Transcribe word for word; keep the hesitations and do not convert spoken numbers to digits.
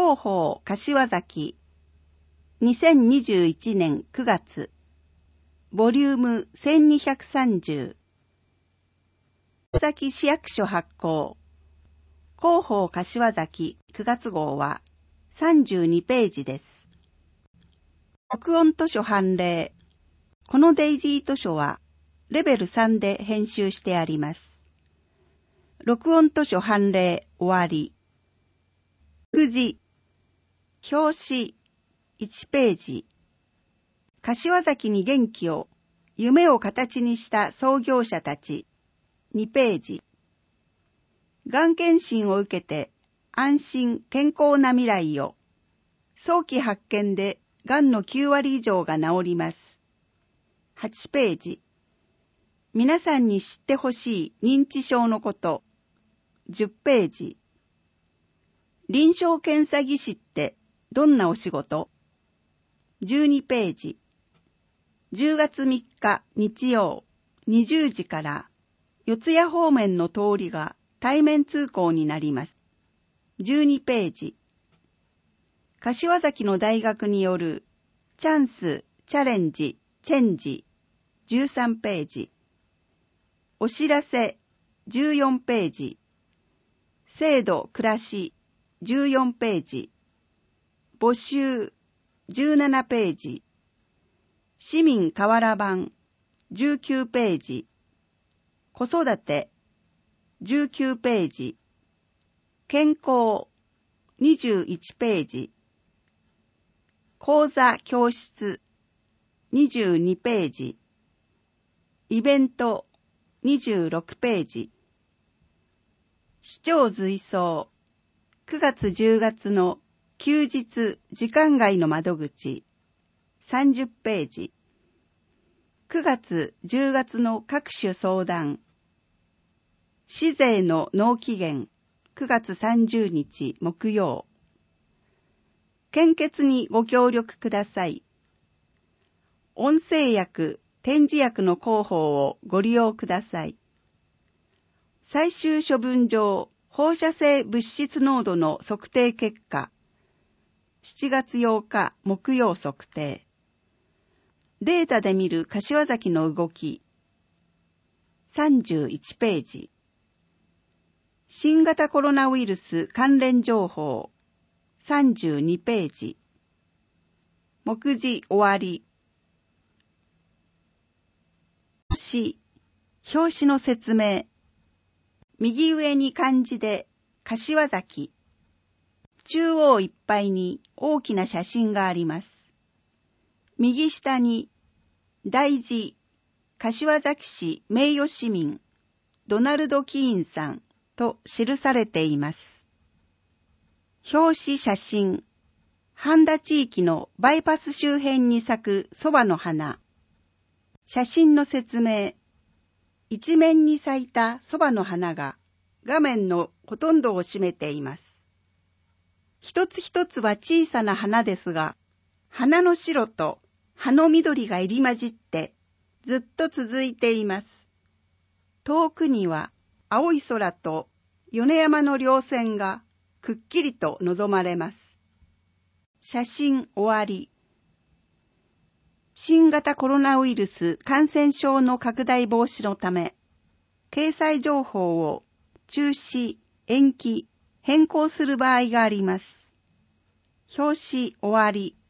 広報柏崎にせんにじゅういちねんくがつボリュームせんにひゃくさんじゅう柏崎市役所発行広報柏崎くがつ号はさんじゅうにページです。録音図書判例。このデイジー図書はレベルさんで編集してあります。録音図書判例終わり。目次。表紙いちページ。柏崎に元気を、夢を形にした創業者たちにページ。がん検診を受けて安心健康な未来を。早期発見でがんのきゅうわり以上が治ります。はちページ。皆さんに知ってほしい認知症のこと。じゅっページ。臨床検査技師ってどんなお仕事？じゅうにページ。じゅうがつみっか日曜にじゅうじから四谷方面の通りが対面通行になります。じゅうにページ。柏崎の大学によるチャンス、チャレンジ、チェンジ。じゅうさんページ。お知らせじゅうよんページ。制度、暮らしじゅうよんページ。募集じゅうななページ。市民瓦版じゅうきゅうページ。子育てじゅうきゅうページ。健康にじゅういちページ。講座教室にじゅうにページ。イベントにじゅうろくページ。市長随走くがつじゅうがつの休日時間外の窓口さんじゅっページ。くがつじゅうがつの各種相談。市税の納期限くがつさんじゅうにち木曜。献血にご協力ください。音声薬、点字薬の広報をご利用ください。最終処分場放射性物質濃度の測定結果。しちがつようか木曜測定。データで見る柏崎の動き。さんじゅういちページ。新型コロナウイルス関連情報。さんじゅうにページ。目次終わり。表紙。表紙の説明。右上に漢字で柏崎。中央いっぱいに大きな写真があります。右下に大字柏崎市名誉市民ドナルド・キーンさんと記されています。表紙写真。半田地域のバイパス周辺に咲くそばの花。写真の説明。一面に咲いたそばの花が画面のほとんどを占めています。一つ一つは小さな花ですが、花の白と葉の緑が入り混じってずっと続いています。遠くには青い空と米山の稜線がくっきりと望まれます。写真終わり。新型コロナウイルス感染症の拡大防止のため、掲載情報を中止、延期、変更する場合があります。表紙終わり。